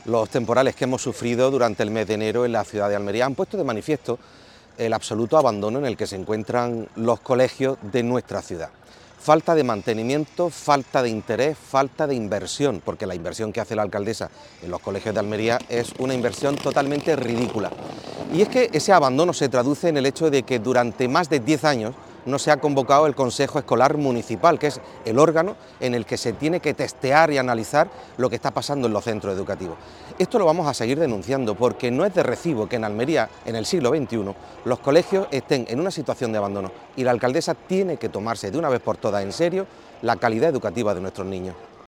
Los temporales que hemos sufrido durante el mes de enero en la ciudad de Almería han puesto de manifiesto el absoluto abandono en el que se encuentran los colegios de nuestra ciudad. Falta de mantenimiento, falta de interés, falta de inversión, porque la inversión que hace la alcaldesa en los colegios de Almería es una inversión totalmente ridícula. Y es que ese abandono se traduce en el hecho de que durante más de 10 años no se ha convocado el Consejo Escolar Municipal, que es el órgano en el que se tiene que testear y analizar lo que está pasando en los centros educativos. Esto lo vamos a seguir denunciando porque no es de recibo que en Almería, en el siglo XXI, los colegios estén en una situación de abandono y la alcaldesa tiene que tomarse de una vez por todas en serio la calidad educativa de nuestros niños.